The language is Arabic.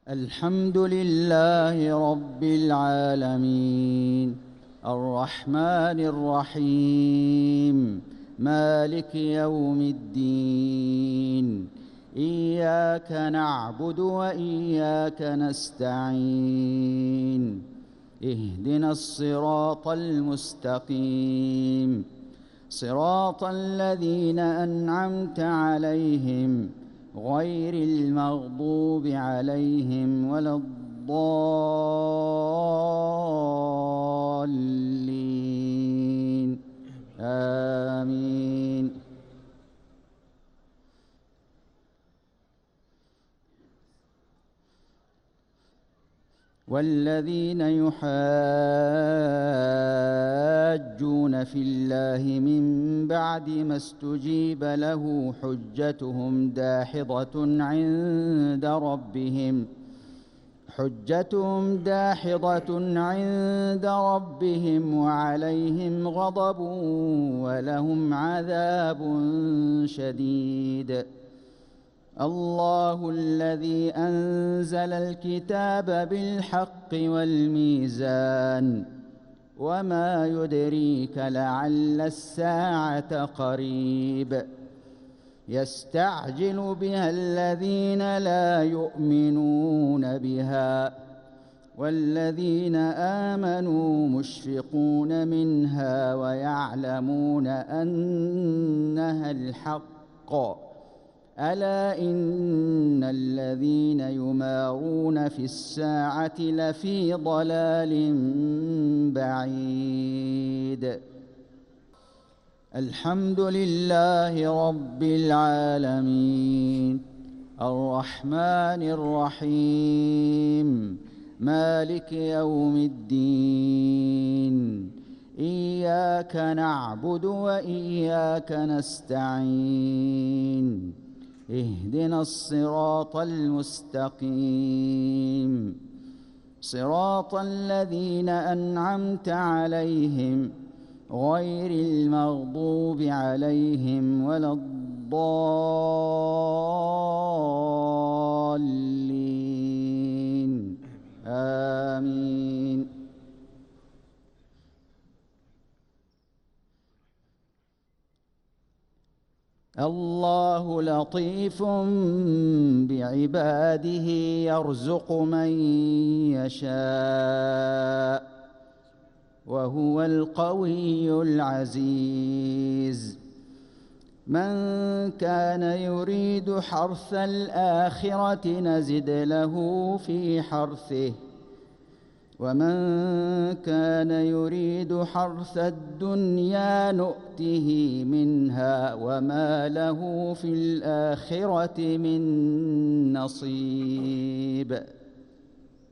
الحمد لله رب العالمين الرحمن الرحيم مالك يوم الدين إياك نعبد وإياك نستعين اهدنا الصراط المستقيم صراط الذين أنعمت عليهم غير المغضوب عليهم ولا الضالين آمين. والذين يحاجون في الله من بعد ما استجيب له حجتهم داحضة عند ربهم وعليهم غضب ولهم عذاب شديد. الله الذي أنزل الكتاب بالحق والميزان وما يدريك لعل الساعة قريب. يستعجل بها الذين لا يؤمنون بها والذين آمنوا مشفقون منها ويعلمون أنها الحق. ألا إن الذين يمارون في الساعة لفي ضلال بعيد. الحمد لله رب العالمين الرحمن الرحيم مالك يوم الدين إياك نعبد وإياك نستعين اهدنا الصراط المستقيم صراط الذين أنعمت عليهم غير المغضوب عليهم ولا الضالين آمين. الله لطيف بعباده يرزق من يشاء وهو القوي العزيز. من كان يريد حرث الآخرة نزد له في حرثه ومن كان يريد حرث الدنيا نؤته منها وما له في الآخرة من نصيب.